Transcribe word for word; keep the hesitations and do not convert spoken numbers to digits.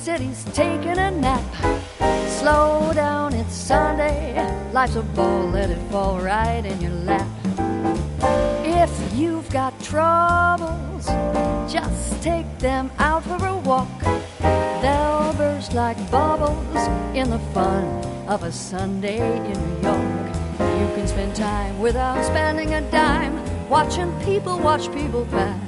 city's taking a nap. Slow down, it's Sunday. Life's a ball, let it fall right in your lap. If you've got troubles, just take them out for a walk. They'll burst like bubbles in the fun of a Sunday in New York. You can spend time without spending a dime, watching people watch people pass.